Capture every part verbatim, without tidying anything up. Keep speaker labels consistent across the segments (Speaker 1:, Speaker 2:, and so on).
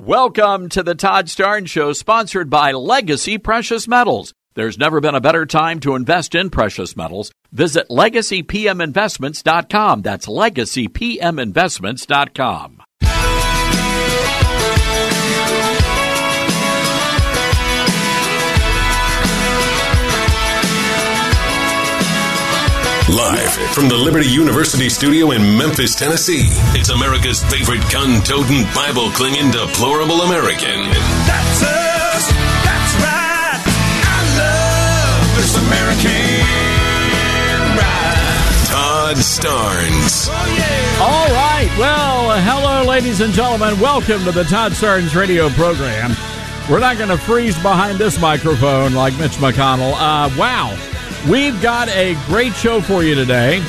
Speaker 1: Welcome to the Todd Starnes Show, sponsored by Legacy Precious Metals. There's never been a better time to invest in precious metals. Visit legacy p m investments dot com. That's legacy p m investments dot com.
Speaker 2: Live from the Liberty University studio in Memphis, Tennessee, it's America's favorite gun-toting, Bible-clinging, deplorable American.
Speaker 3: That's us. That's right. I love this American ride.
Speaker 2: Todd Starnes.
Speaker 3: Oh, yeah.
Speaker 4: All right. Well, hello, ladies and gentlemen. Welcome to the Todd Starnes radio program. We're not going to freeze behind this microphone like Mitch McConnell. Uh, wow. We've got a great show for you today.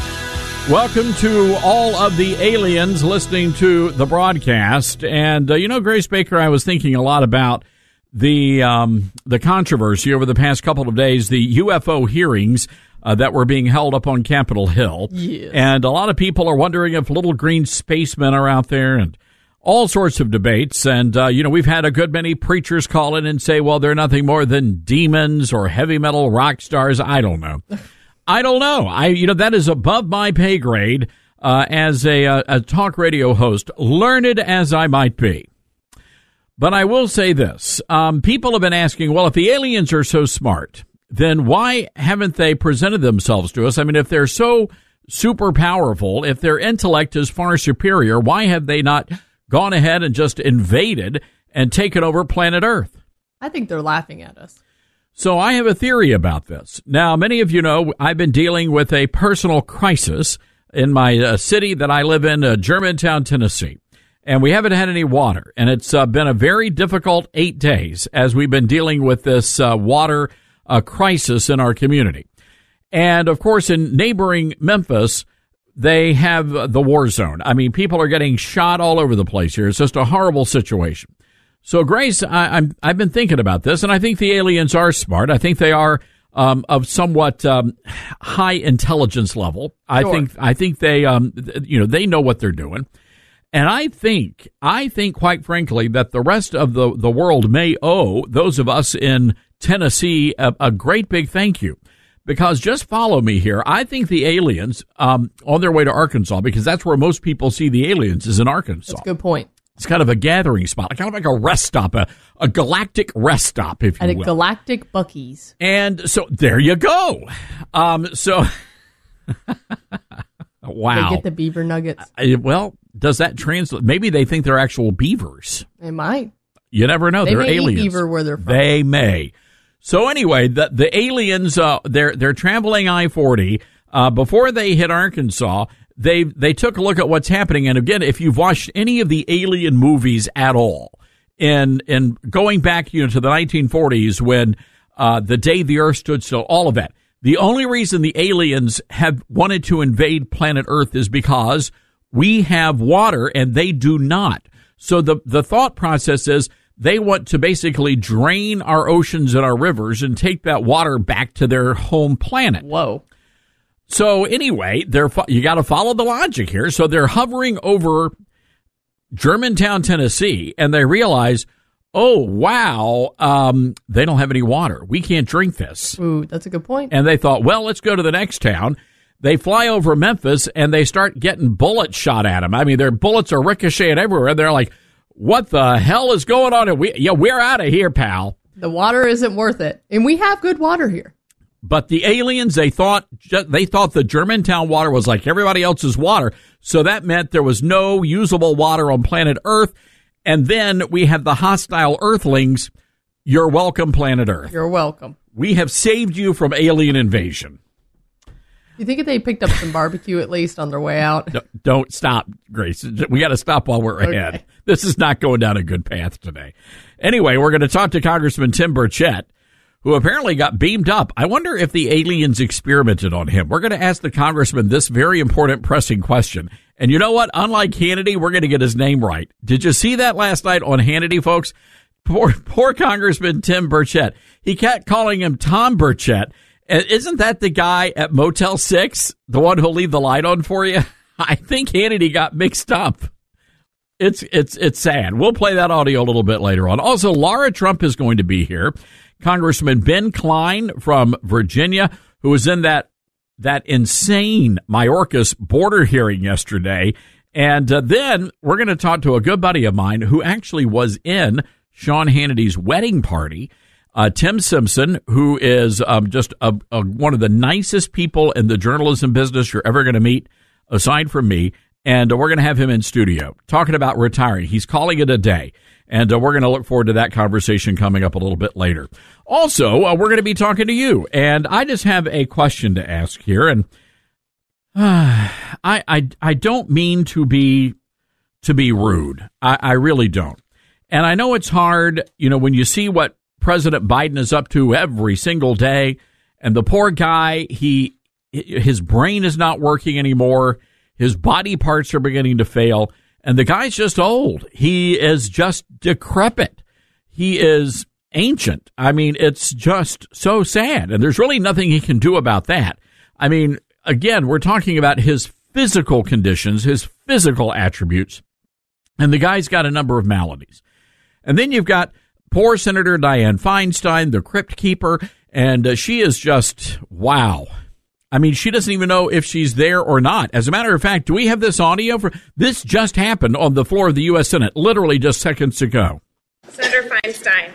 Speaker 4: Welcome to all of the aliens listening to the broadcast. And, uh, you know, Grace Baker, I was thinking a lot about the um, the controversy over the past couple of days, the U F O hearings uh, that were being held up on Capitol Hill.
Speaker 5: Yes.
Speaker 4: And a lot of people are wondering if little green spacemen are out there and all sorts of debates. And, uh, you know, we've had a good many preachers call in and say, well, they're nothing more than demons or heavy metal rock stars. I don't know. I don't know. I, you know, that is above my pay grade uh, as a, a, a talk radio host, learned as I might be. But I will say this. Um, people have been asking, well, if the aliens are so smart, then why haven't they presented themselves to us? I mean, if they're so super powerful, if their intellect is far superior, why have they not gone ahead and just invaded and taken over planet Earth?
Speaker 5: I think they're laughing at us.
Speaker 4: So I have a theory about this. Now, many of you know I've been dealing with a personal crisis in my uh, city that I live in, uh, Germantown, Tennessee. And we haven't had any water. And it's uh, been a very difficult eight days as we've been dealing with this uh, water uh, crisis in our community. And, of course, in neighboring Memphis, they have the war zone. I mean, people are getting shot all over the place here. It's just a horrible situation. So, Grace, I, I'm, I've been thinking about this, and I think the aliens are smart. I think they are um, of somewhat um, high intelligence level. I
Speaker 5: Sure.
Speaker 4: think I think they, um, you know, they know what they're doing. And I think, I think, quite frankly, that the rest of the, the world may owe those of us in Tennessee a, a great big thank you. Because just follow me here. I think the aliens, um, on their way to Arkansas, because that's where most people see the aliens, is in Arkansas.
Speaker 5: That's a good point.
Speaker 4: It's kind of a gathering spot, kind of like a rest stop, a, a galactic rest stop, if you
Speaker 5: At a
Speaker 4: will.
Speaker 5: galactic Buc-ee's.
Speaker 4: And so there you go. Um, so, wow.
Speaker 5: They get the beaver nuggets.
Speaker 4: I- well, does that translate? Maybe they think they're actual beavers.
Speaker 5: They might.
Speaker 4: You never know.
Speaker 5: They
Speaker 4: They're
Speaker 5: may eat
Speaker 4: aliens.
Speaker 5: beaver where they're from.
Speaker 4: They may. So anyway, the the aliens, uh, they're they're traveling I forty. Uh, before they hit Arkansas, they they took a look at what's happening. And again, if you've watched any of the alien movies at all, and and going back, you know, to the nineteen forties when uh, the day the Earth stood still, all of that. The only reason the aliens have wanted to invade planet Earth is because we have water and they do not. So the the thought process is, they want to basically drain our oceans and our rivers and take that water back to their home planet.
Speaker 5: Whoa.
Speaker 4: So anyway, they're you got to follow the logic here. So they're hovering over Germantown, Tennessee, and they realize, oh, wow, um, they don't have any water. We can't drink this.
Speaker 5: Ooh, that's a good point.
Speaker 4: And they thought, well, let's go to the next town. They fly over Memphis, and they start getting bullets shot at them. I mean, their bullets are ricocheting everywhere. They're like, what the hell is going on? And we, yeah, we're out of here, pal.
Speaker 5: The water isn't worth it. And we have good water here.
Speaker 4: But the aliens, they thought they thought the Germantown water was like everybody else's water. So that meant there was no usable water on planet Earth. And then we have the hostile Earthlings. You're welcome, planet Earth.
Speaker 5: You're welcome.
Speaker 4: We have saved you from alien invasion.
Speaker 5: You think if they picked up some barbecue at least on their way out?
Speaker 4: No, don't stop, Grace. We got to stop while we're ahead.
Speaker 5: Okay.
Speaker 4: This is not going down a good path today. Anyway, we're going to talk to Congressman Tim Burchett, who apparently got beamed up. I wonder if the aliens experimented on him. We're going to ask the congressman this very important, pressing question. And you know what? Unlike Hannity, we're going to get his name right. Did you see that last night on Hannity, folks? Poor, poor Congressman Tim Burchett. He kept calling him Tom Burchett. And isn't that the guy at Motel six, the one who'll leave the light on for you? I think Hannity got mixed up. It's it's it's sad. We'll play that audio a little bit later on. Also, Laura Trump is going to be here. Congressman Ben Cline from Virginia, who was in that that insane Mayorkas border hearing yesterday. And uh, then we're going to talk to a good buddy of mine who actually was in Sean Hannity's wedding party, uh, Tim Simpson, who is um, just a, a, one of the nicest people in the journalism business you're ever going to meet, aside from me. And uh, we're going to have him in studio talking about retiring. He's calling it a day. And uh, we're going to look forward to that conversation coming up a little bit later. Also, uh, we're going to be talking to you. And I just have a question to ask here. And uh, I, I I don't mean to be to be rude. I, I really don't. And I know it's hard, you know, when you see what President Biden is up to every single day. And the poor guy, he his brain is not working anymore. His body parts are beginning to fail. And the guy's just old. He is just decrepit. He is ancient. I mean, it's just so sad. And there's really nothing he can do about that. I mean, again, we're talking about his physical conditions, his physical attributes. And the guy's got a number of maladies. And then you've got poor Senator Dianne Feinstein, the crypt keeper. And uh, she is just, wow. I mean, she doesn't even know if she's there or not. As a matter of fact, do we have this audio? For this just happened on the floor of the U S Senate, literally just seconds ago.
Speaker 6: Senator Feinstein.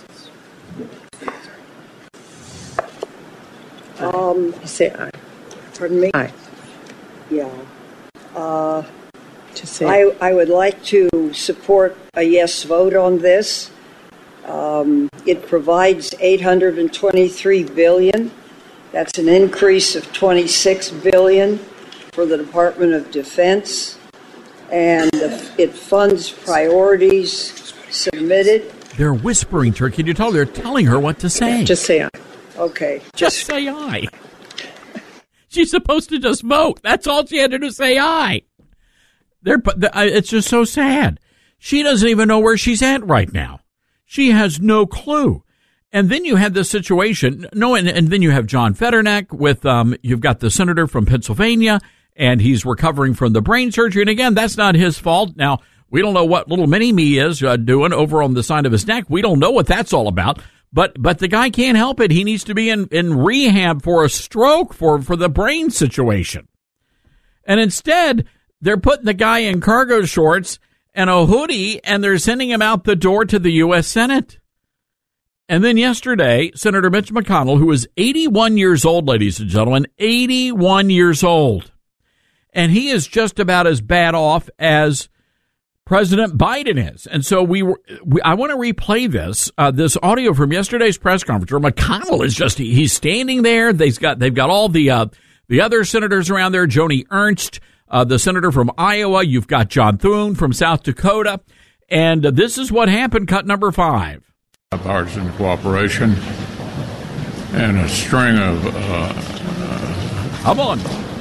Speaker 7: Um,
Speaker 6: Say aye.
Speaker 7: pardon me?
Speaker 6: Aye.
Speaker 7: Yeah. Uh,
Speaker 6: To say
Speaker 7: I, I would like to support a yes vote on this. Um, it provides eight hundred twenty-three billion dollars. That's an increase of twenty-six billion dollars for the Department of Defense, and it funds priorities submitted.
Speaker 4: They're whispering to her. Can you tell? They're telling her what to say.
Speaker 6: just say aye.
Speaker 7: Okay.
Speaker 4: Just say aye. She's supposed to just vote. That's all she had to do, say aye. They're, it's just so sad. She doesn't even know where she's at right now. She has no clue. And then you had this situation. No, and, and then you have John Fetterneck with, um, you've got the senator from Pennsylvania, and he's recovering from the brain surgery. And again, that's not his fault. Now, we don't know what little mini-me is uh, doing over on the side of his neck. We don't know what that's all about. But but the guy can't help it. He needs to be in, in rehab for a stroke, for, for the brain situation. And instead, they're putting the guy in cargo shorts and a hoodie, and they're sending him out the door to the U S Senate. And then yesterday, Senator Mitch McConnell, who is eighty-one years old, ladies and gentlemen, eighty-one years old. And he is just about as bad off as President Biden is. And so we were, we, I want to replay this, uh, this audio from yesterday's press conference where McConnell is just, he's standing there. They've got, they've got all the, uh, the other senators around there, Joni Ernst, uh, the senator from Iowa. You've got John Thune from South Dakota. And uh, this is what happened, cut number five.
Speaker 8: Bipartisan cooperation and a string of, uh, uh,
Speaker 4: Come on.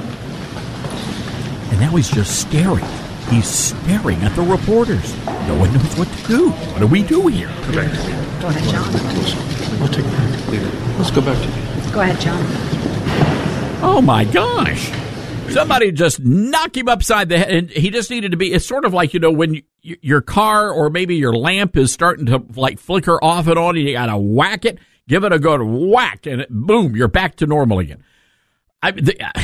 Speaker 4: And now he's just staring. He's staring at the reporters. No one knows what to do. What do we do here?
Speaker 9: Go ahead, John.
Speaker 10: We'll take a break later. Let's go back to
Speaker 9: Go ahead, John.
Speaker 4: Oh, my gosh. Somebody just knock him upside the head. And he just needed to be, it's sort of like, you know, when you, your car or maybe your lamp is starting to like flicker off and on and you got to whack it, give it a good whack, and it, boom, you're back to normal again. I, the, uh,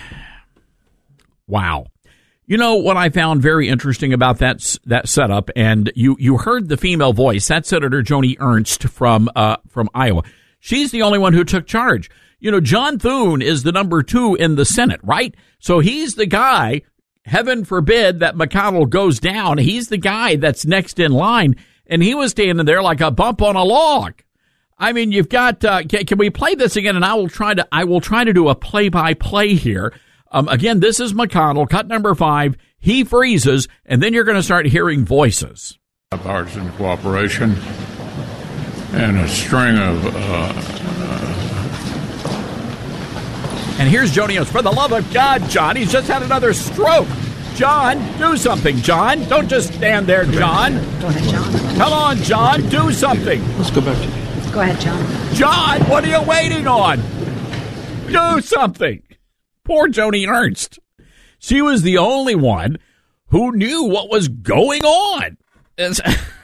Speaker 4: wow. You know what I found very interesting about that that setup, and you, you heard the female voice. That's Senator Joni Ernst from uh, from Iowa. She's the only one who took charge. You know, John Thune is the number two in the Senate, right? So he's the guy, heaven forbid that McConnell goes down, he's the guy that's next in line, and he was standing there like a bump on a log. I mean, you've got, uh, can, can we play this again? And I will try to, I will try to do a play-by-play here. Um, again, this is McConnell, cut number five. He freezes, and then you're going to start hearing voices.
Speaker 8: bipartisan cooperation and a string of, uh, uh,
Speaker 4: and here's Joni Ernst. For the love of God, John, he's just had another stroke. John, do something, John. Don't just stand there, John.
Speaker 9: Go ahead, John.
Speaker 4: Come on, John, do something.
Speaker 10: Let's go back to
Speaker 9: Go ahead, John.
Speaker 4: John, what are you waiting on? Do something. Poor Joni Ernst. She was the only one who knew what was going on. It's,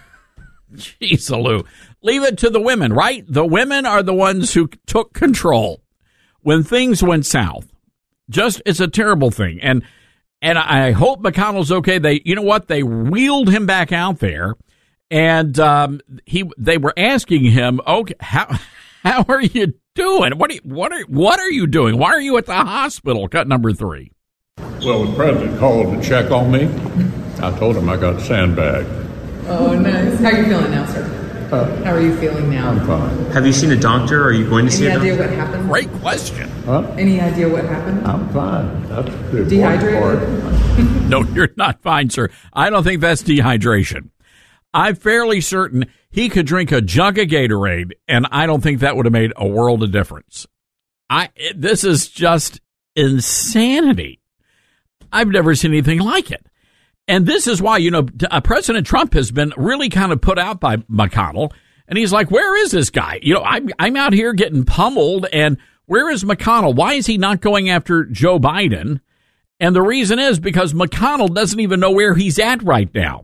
Speaker 4: geez, Lou. Leave it to the women, right? The women are the ones who took control when things went south. Just, it's a terrible thing. And and I hope McConnell's okay. They, you know what? They wheeled him back out there, and um, he they were asking him, okay, how how are you doing? What are you, what are what are you doing? Why are you at the hospital? Cut number three.
Speaker 8: Well, the president called to check on me. I told him I got sandbagged.
Speaker 5: Oh, nice. How are you feeling now, sir? Uh, How are you feeling now?
Speaker 8: I'm fine.
Speaker 11: Have you seen a doctor? Are you going to
Speaker 5: Any
Speaker 11: see a doctor?
Speaker 5: idea what happened?
Speaker 4: Great question.
Speaker 8: Huh?
Speaker 5: Any idea what happened?
Speaker 8: I'm fine. That's the
Speaker 5: Dehydrated?
Speaker 4: No, you're not fine, sir. I don't think that's dehydration. I'm fairly certain he could drink a jug of Gatorade, and I don't think that would have made a world of difference. I it, this is just insanity. I've never seen anything like it. And this is why, you know, uh, President Trump has been really kind of put out by McConnell. And he's like, where is this guy? You know, I'm, I'm out here getting pummeled. And where is McConnell? Why is he not going after Joe Biden? And the reason is because McConnell doesn't even know where he's at right now.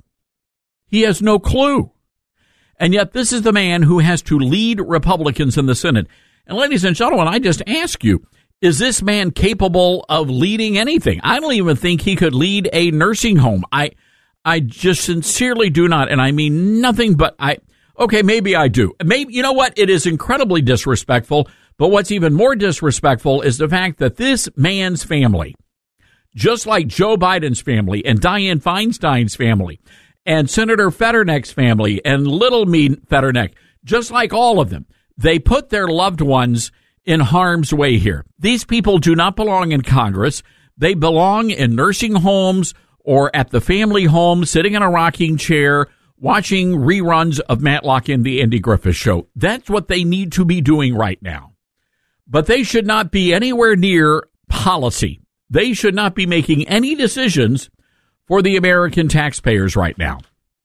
Speaker 4: He has no clue. And yet this is the man who has to lead Republicans in the Senate. And ladies and gentlemen, I just ask you, is this man capable of leading anything? I don't even think he could lead a nursing home. I I just sincerely do not. And I mean nothing but I, okay, maybe I do. Maybe, you know what? It is incredibly disrespectful. But what's even more disrespectful is the fact that this man's family, just like Joe Biden's family and Dianne Feinstein's family and Senator Fetternick's family and Little Me Fetternick, just like all of them, they put their loved ones in harm's way here. These people do not belong in Congress. They belong in nursing homes or at the family home, sitting in a rocking chair, watching reruns of Matlock and the Andy Griffith Show. That's what they need to be doing right now. But they should not be anywhere near policy. They should not be making any decisions for the American taxpayers right now.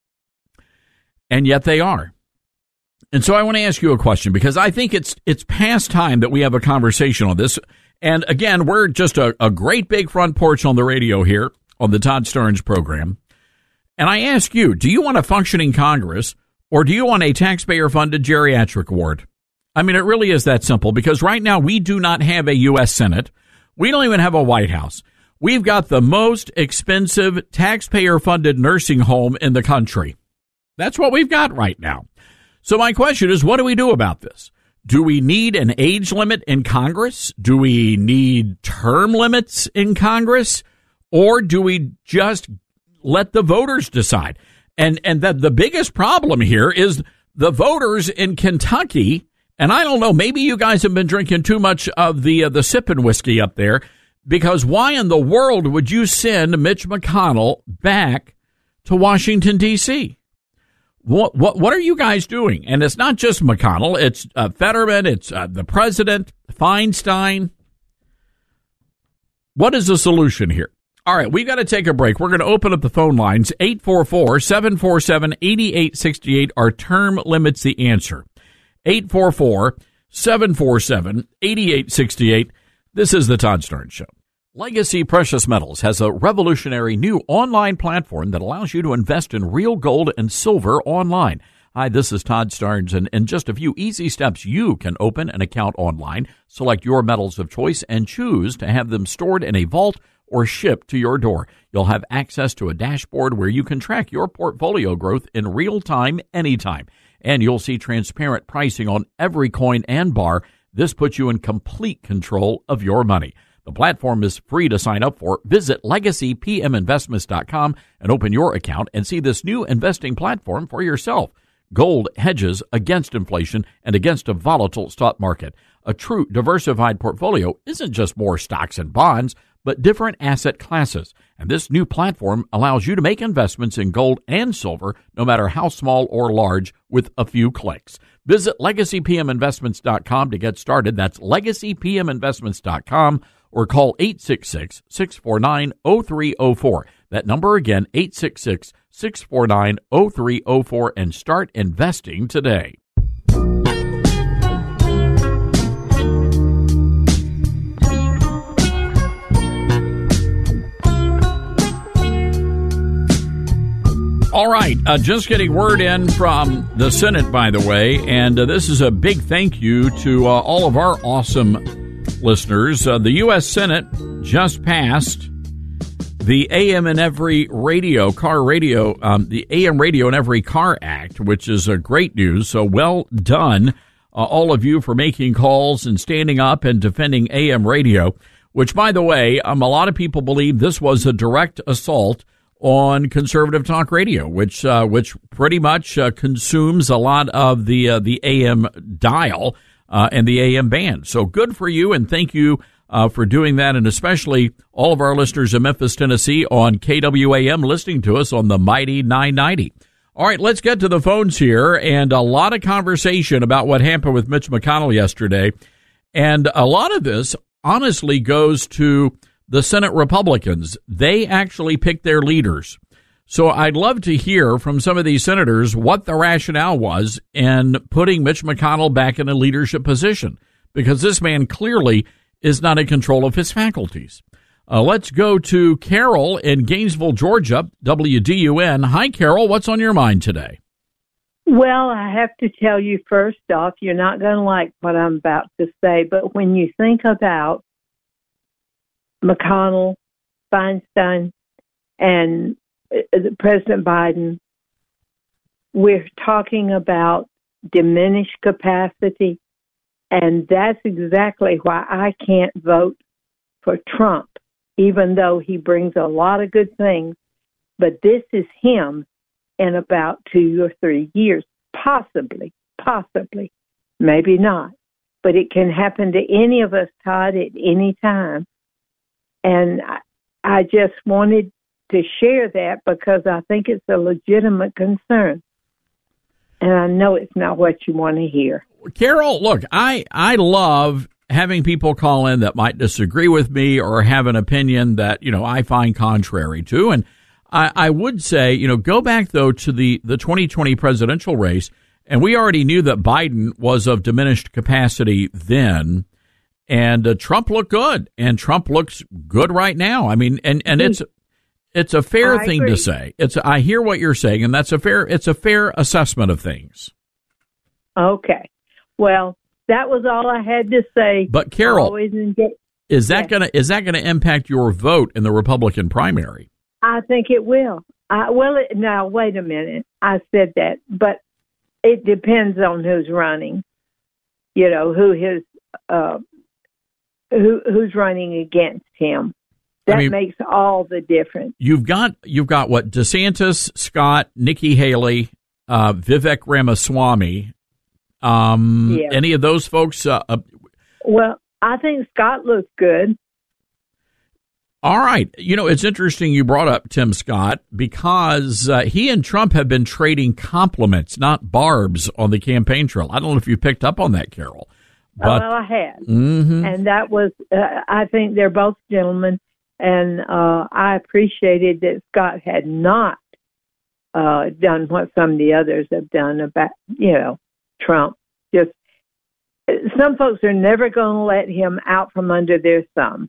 Speaker 4: And yet they are. And so I want to ask you a question, because I think it's it's past time that we have a conversation on this. And again, we're just a, a great big front porch on the radio here on the Todd Starnes program. And I ask you, do you want a functioning Congress, or do you want a taxpayer-funded geriatric ward? I mean, it really is that simple, because right now we do not have a U S Senate. We don't even have a White House. We've got the most expensive taxpayer-funded nursing home in the country. That's what we've got right now. So my question is, what do we do about this? Do we need an age limit in Congress? Do we need term limits in Congress? Or do we just let the voters decide? And and that the biggest problem here is the voters in Kentucky. And I don't know, maybe you guys have been drinking too much of the uh, the sipping whiskey up there, because why in the world would you send Mitch McConnell back to Washington, D C? What what what are you guys doing? And it's not just McConnell. It's uh, Fetterman. It's uh, the president, Feinstein. What is the solution here? All right, we've got to take a break. We're going to open up the phone lines. eight four four, seven four seven, eight eight six eight. Our term limits the answer. eight four four, seven four seven, eight eight six eight. This is the Todd Starnes Show. Legacy Precious Metals has a revolutionary new online platform that allows you to invest in real gold and silver online. Hi, this is Todd Starnes, and in just a few easy steps, you can open an account online, select your metals of choice, and choose to have them stored in a vault or shipped to your door. You'll have access to a dashboard where you can track your portfolio growth in real time, anytime. And you'll see transparent pricing on every coin and bar. This puts you in complete control of your money. The platform is free to sign up for. Visit legacy p m investments dot com and open your account and see this new investing platform for yourself. Gold hedges against inflation and against a volatile stock market. A true diversified portfolio isn't just more stocks and bonds, but different asset classes. And this new platform allows you to make investments in gold and silver, no matter how small or large, with a few clicks. Visit legacy p m investments dot com to get started. That's legacy p m investments dot com. Or call eight six six, six four nine, zero three zero four. That number again, eight six six, six four nine, zero three zero four, and start investing today. All right, uh, just getting word in from the Senate, by the way, and uh, this is a big thank you to uh, all of our awesome listeners. Uh, the U S Senate just passed the A M in Every Radio, Car Radio, um, the A M Radio in Every Car Act, which is uh, great news. So well done, uh, all of you, for making calls and standing up and defending A M radio, which, by the way, um, a lot of people believe this was a direct assault on conservative talk radio, which uh, which pretty much uh, consumes a lot of the uh, the A M dial uh, and the A M band. So good for you, and thank you uh, for doing that, and especially all of our listeners in Memphis, Tennessee on K W A M listening to us on the mighty nine ninety. All right, let's get to the phones here, and a lot of conversation about what happened with Mitch McConnell yesterday, and a lot of this honestly goes to the Senate Republicans. They actually picked their leaders. So I'd love to hear from some of these senators what the rationale was in putting Mitch McConnell back in a leadership position, because this man clearly is not in control of his faculties. Uh, let's go to Carol in Gainesville, Georgia, W D U N. Hi, Carol. What's on your mind today?
Speaker 11: Well, I have to tell you first off, you're not going to like what I'm about to say, but when you think about McConnell, Feinstein, and President Biden, we're talking about diminished capacity, and that's exactly why I can't vote for Trump, even though he brings a lot of good things. But this is him in about two or three years, possibly, possibly, maybe not. But it can happen to any of us, Todd, at any time. And I, I just wanted to share that because I think it's a legitimate concern. And I know it's not what you want to hear.
Speaker 4: Carol, look, I, I love having people call in that might disagree with me or have an opinion that, you know, I find contrary to. And I, I would say, you know, go back, though, to the, the twenty twenty presidential race. And we already knew that Biden was of diminished capacity then. And uh, Trump looked good, and Trump looks good right now. I mean, and, and it's it's a fair
Speaker 11: I
Speaker 4: thing
Speaker 11: agree.
Speaker 4: to say. It's I hear what you're saying, and that's a fair it's a fair assessment of things.
Speaker 11: Okay, well, that was all I had to say.
Speaker 4: But Carol,
Speaker 11: Always engage.
Speaker 4: is that
Speaker 11: Yes.
Speaker 4: gonna is that gonna impact your vote in the Republican primary?
Speaker 11: I think it will. I, well, it, now wait a minute. I said that, but it depends on who's running. You know, who his. Uh, Who, who's running against him? That
Speaker 4: I mean,
Speaker 11: makes all the difference.
Speaker 4: You've got you've got what DeSantis, Scott, Nikki Haley, uh, Vivek Ramaswamy. Um,
Speaker 11: Yeah.
Speaker 4: Any of those folks? Uh, uh,
Speaker 11: Well, I think Scott looks good.
Speaker 4: all right. You know, it's interesting you brought up Tim Scott because uh, he and Trump have been trading compliments, not barbs, on the campaign trail. I don't know if you picked up on that, Carol. But,
Speaker 11: well, I had.
Speaker 4: mm-hmm.
Speaker 11: And that was, uh, I think they're both gentlemen. And uh, I appreciated that Scott had not uh, done what some of the others have done about, you know, Trump. Just some folks are never going to let him out from under their thumb.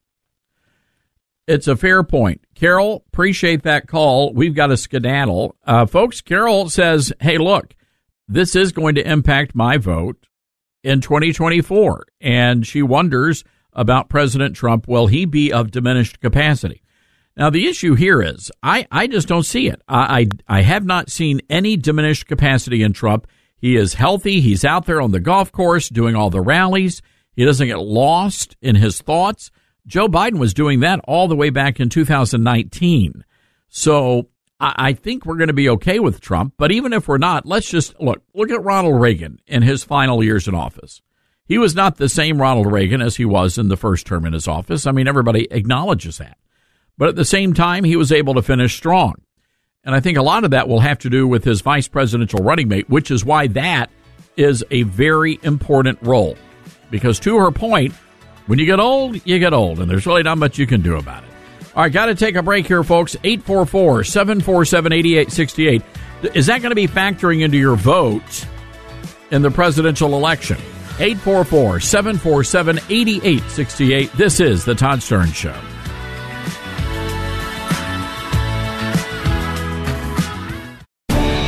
Speaker 4: It's a fair point. Carol, appreciate that call. We've got a skedaddle. Uh, folks, Carol says, hey, look, this is going to impact my vote in twenty twenty-four. And she wonders about President Trump. Will he be of diminished capacity? Now, the issue here is I, I just don't see it. I, I I have not seen any diminished capacity in Trump. He is healthy. He's out there on the golf course doing all the rallies. He doesn't get lost in his thoughts. Joe Biden was doing that all the way back in two thousand nineteen. So I, I think we're going to be okay with Trump. But even if we're not, let's just look. Look at Ronald Reagan in his final years in office. He was not the same Ronald Reagan as he was in the first term in his office. I mean, everybody acknowledges that. But at the same time, he was able to finish strong. And I think a lot of that will have to do with his vice presidential running mate, which is why that is a very important role. Because to her point, when you get old, you get old, and there's really not much you can do about it. All right, got to take a break here, folks. eight four four, seven four seven, eight eight six eight. Is that going to be factoring into your vote in the presidential election? eight four four, seven four seven, eight eight six eight. This is The Todd Stern Show.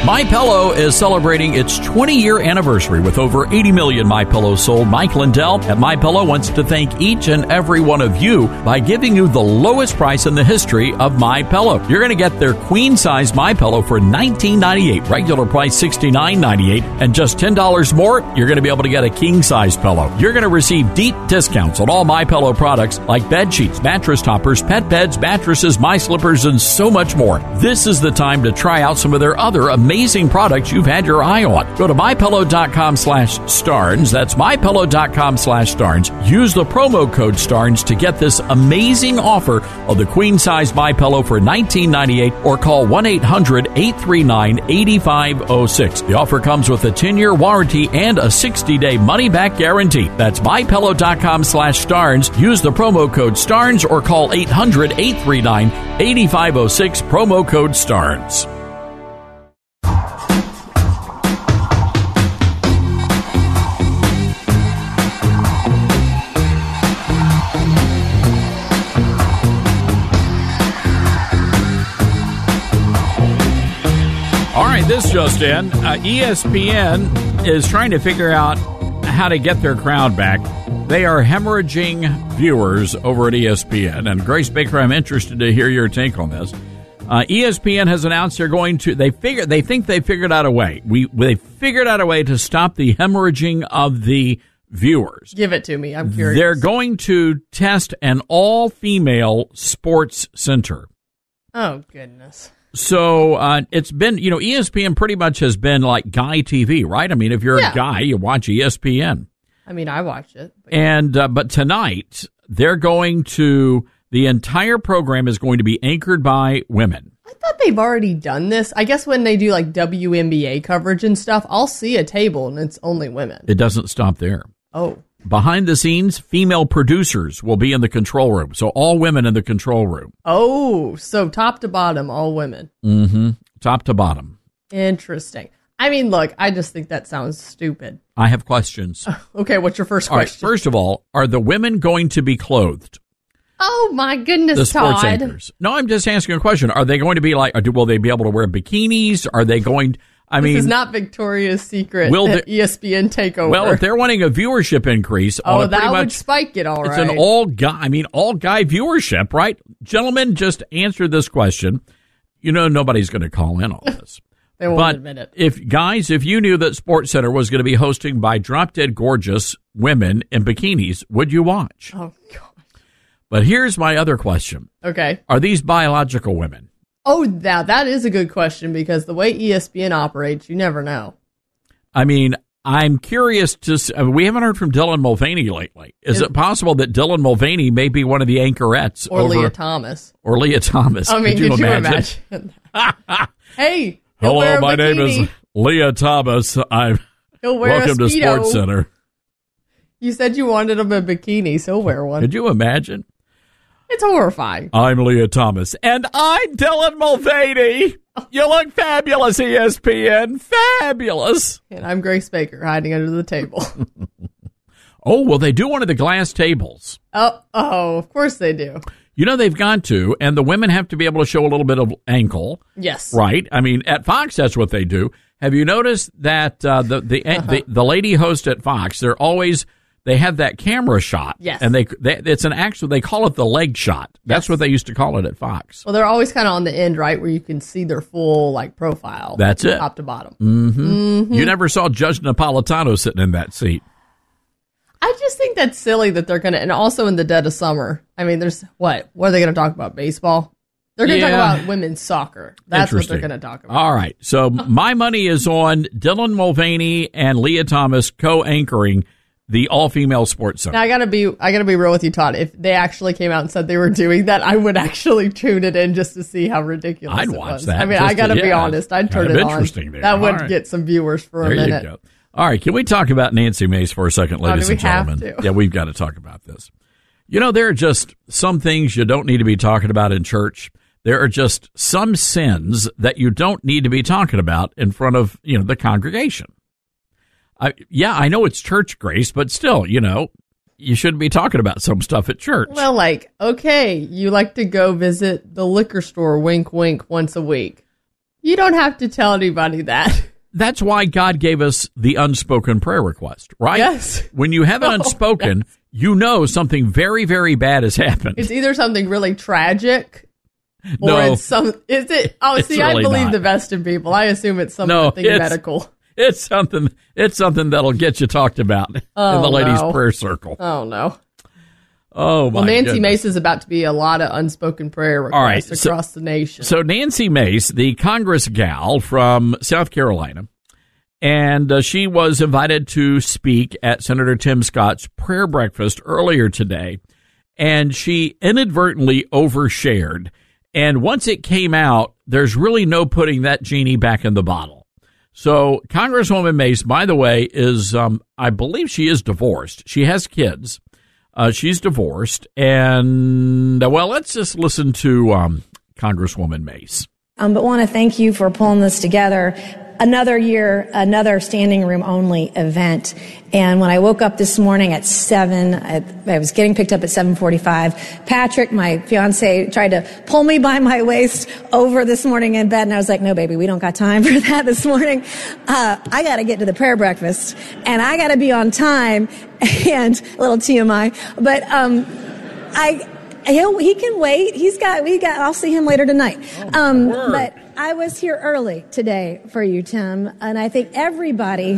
Speaker 4: MyPillow is celebrating its twenty-year anniversary with over eighty million MyPillows sold. Mike Lindell at MyPillow wants to thank each and every one of you by giving you the lowest price in the history of MyPillow. You're going to get their queen-size MyPillow for nineteen ninety-eight dollars, regular price sixty-nine ninety-eight, and just ten dollars more, you're going to be able to get a king-size pillow. You're going to receive deep discounts on all MyPillow products like bed sheets, mattress toppers, pet beds, mattresses, My Slippers, and so much more. This is the time to try out some of their other amazing Amazing products you've had your eye on. Go to MyPillow.com slash Starnes. That's MyPillow.com slash Starnes. Use the promo code Starnes to get this amazing offer of the queen-size MyPillow for nineteen ninety-eight dollars or call one eight hundred eight three nine eight five zero six. The offer comes with a ten-year warranty and a sixty-day money-back guarantee. That's MyPillow.com slash Starnes. Use the promo code Starnes or call eight hundred eight three nine eight five zero six. Promo code Starnes. All right, this just in. Uh, E S P N is trying to figure out how to get their crowd back. They are hemorrhaging viewers over at E S P N. And Grace Baker, I'm interested to hear your take on this. Uh, E S P N has announced they're going to, they figure, they think they figured out a way. We They figured out a way to stop the hemorrhaging of the viewers.
Speaker 5: Give it to me. I'm curious.
Speaker 4: They're going to test an all-female sports center.
Speaker 5: Oh, goodness.
Speaker 4: So uh, it's been, you know, E S P N pretty much has been like guy T V, right? I mean, if you're
Speaker 5: yeah.
Speaker 4: a guy, you watch E S P N.
Speaker 5: I mean, I watch it.
Speaker 4: But and uh, but tonight they're going to, the entire program is going to be anchored by women.
Speaker 5: I thought they've already done this. I guess when they do like W N B A coverage and stuff, I'll see a table and it's only women.
Speaker 4: It doesn't stop there.
Speaker 5: Oh.
Speaker 4: Behind the scenes, female producers will be in the control room. So all women in the control room.
Speaker 5: Oh, so top to bottom, all women.
Speaker 4: Mm-hmm. Top to bottom.
Speaker 5: Interesting. I mean, look, I just think that sounds stupid.
Speaker 4: I have questions.
Speaker 5: Okay, what's your first
Speaker 4: all
Speaker 5: question?
Speaker 4: Right, first of all, are the women going to be clothed?
Speaker 5: Oh, my goodness,
Speaker 4: the sports
Speaker 5: Todd.
Speaker 4: anchors. No, I'm just asking a question. Are they going to be like, do, will they be able to wear bikinis? Are they going I
Speaker 5: this
Speaker 4: mean,
Speaker 5: is not Victoria's Secret
Speaker 4: will the,
Speaker 5: E S P N takeover.
Speaker 4: Well, if they're wanting a viewership increase,
Speaker 5: oh,
Speaker 4: on a
Speaker 5: that
Speaker 4: pretty
Speaker 5: would
Speaker 4: much,
Speaker 5: spike it all
Speaker 4: it's
Speaker 5: right.
Speaker 4: an all guy. I mean, all guy viewership, right? Gentlemen, just answer this question. You know, nobody's going to call in on this.
Speaker 5: They won't
Speaker 4: but
Speaker 5: admit it.
Speaker 4: If guys, if you knew that SportsCenter was going to be hosting by drop dead gorgeous women in bikinis, would you watch?
Speaker 5: Oh God.
Speaker 4: But here's my other question.
Speaker 5: Okay.
Speaker 4: Are these biological women?
Speaker 5: Oh, now that is a good question because the way E S P N operates, you never know.
Speaker 4: I mean, I'm curious to see, we haven't heard from Dylan Mulvaney lately. Is, is it possible that Dylan Mulvaney may be one of the anchorettes?
Speaker 5: Or
Speaker 4: over,
Speaker 5: Leah Thomas.
Speaker 4: Or Leah Thomas.
Speaker 5: I mean,
Speaker 4: could you
Speaker 5: could
Speaker 4: imagine?
Speaker 5: You imagine? Hey, he'll
Speaker 4: hello,
Speaker 5: wear a
Speaker 4: my
Speaker 5: bikini.
Speaker 4: name is Leah Thomas. I'm
Speaker 5: he'll wear
Speaker 4: welcome
Speaker 5: a
Speaker 4: to
Speaker 5: Speedo.
Speaker 4: SportsCenter.
Speaker 5: You said you wanted him in bikini, so he'll wear one.
Speaker 4: Could you imagine?
Speaker 5: It's horrifying.
Speaker 4: I'm Leah Thomas. And I'm Dylan Mulvaney. You look fabulous, E S P N. Fabulous.
Speaker 5: And I'm Grace Baker, hiding under the table.
Speaker 4: Oh, well, they do one of the glass tables.
Speaker 5: Oh, oh, of course they do.
Speaker 4: You know, they've got to, and the women have to be able to show a little bit of ankle.
Speaker 5: Yes.
Speaker 4: Right? I mean, at Fox, that's what they do. Have you noticed that uh, the, the, uh-huh. the the lady host at Fox, they're always... They have that camera shot.
Speaker 5: Yes.
Speaker 4: And they, they it's an actual, they call it the leg shot. That's
Speaker 5: yes.
Speaker 4: what they used to call it at Fox.
Speaker 5: Well, they're always kind of on the end, right, where you can see their full, like, profile.
Speaker 4: That's it.
Speaker 5: Top to bottom.
Speaker 4: Mm-hmm.
Speaker 5: Mm-hmm.
Speaker 4: You never saw Judge Napolitano sitting in that seat.
Speaker 5: I just think that's silly that they're going to, and also in the dead of summer. I mean, there's, what? What are they going to talk about? Baseball? They're going to
Speaker 4: yeah.
Speaker 5: talk about women's soccer. That's what they're going to talk about.
Speaker 4: All right. So my money is on Dylan Mulvaney and Leah Thomas co-anchoring the all-female sports center.
Speaker 5: Now I gotta be, I gotta be real with you, Todd. If they actually came out and said they were doing that, I would actually tune it in just to see how ridiculous
Speaker 4: I'd
Speaker 5: it
Speaker 4: watch
Speaker 5: was.
Speaker 4: that.
Speaker 5: I mean,
Speaker 4: just
Speaker 5: I gotta
Speaker 4: to,
Speaker 5: be
Speaker 4: yeah,
Speaker 5: honest. I'd turn
Speaker 4: kind
Speaker 5: it
Speaker 4: of
Speaker 5: on.
Speaker 4: interesting there.
Speaker 5: That would
Speaker 4: right.
Speaker 5: get some viewers for
Speaker 4: there
Speaker 5: a minute.
Speaker 4: You go. All right, can we talk about Nancy Mace for a second, ladies
Speaker 5: oh,
Speaker 4: and gentlemen?
Speaker 5: Have to?
Speaker 4: Yeah, we've got to talk about this. You know, there are just some things you don't need to be talking about in church. There are just some sins that you don't need to be talking about in front of, you know, the congregation. I, yeah, I know it's church, Grace, but still, you know, you shouldn't be talking about some stuff at church.
Speaker 5: Well, like, okay, you like to go visit the liquor store, wink, wink, once a week. You don't have to tell anybody that.
Speaker 4: That's why God gave us the unspoken prayer request, right?
Speaker 5: Yes.
Speaker 4: When you have it
Speaker 5: Oh,
Speaker 4: unspoken,
Speaker 5: yes.
Speaker 4: you know something very, very bad has happened.
Speaker 5: It's either something really tragic or
Speaker 4: No.
Speaker 5: it's some. Is it? Oh,
Speaker 4: It's
Speaker 5: see, I
Speaker 4: really
Speaker 5: believe
Speaker 4: not.
Speaker 5: the best in people. I assume it's something
Speaker 4: No, it's-
Speaker 5: medical.
Speaker 4: It's something. It's something that'll get you talked about
Speaker 5: Oh,
Speaker 4: in the ladies'
Speaker 5: no.
Speaker 4: prayer circle.
Speaker 5: Oh no.
Speaker 4: Oh my
Speaker 5: Well, Nancy
Speaker 4: goodness.
Speaker 5: Mace is about to be a lot of unspoken prayer requests
Speaker 4: All right, so-
Speaker 5: across the nation.
Speaker 4: So Nancy Mace, the Congress gal from South Carolina, and uh, she was invited to speak at Senator Tim Scott's prayer breakfast earlier today, and she inadvertently overshared. And once it came out, there's really no putting that genie back in the bottle. So Congresswoman Mace, by the way, is, um, I believe she is divorced. She has kids. Uh, she's divorced. And, uh, well, let's just listen to um, Congresswoman Mace.
Speaker 12: Um, but want to thank you for pulling this together. Another year, another standing room only event. And when I woke up this morning at seven, I, I was getting picked up at seven forty-five. Patrick, my fiance, tried to pull me by my waist over this morning in bed. And I was like, no, baby, we don't got time for that this morning. Uh, I got to get to the prayer breakfast and I got to be on time. And a little T M I, but, um, I, He'll, he can wait. He's got, we got, I'll see him later tonight. Um, but I was here early today for you, Tim. And I think everybody,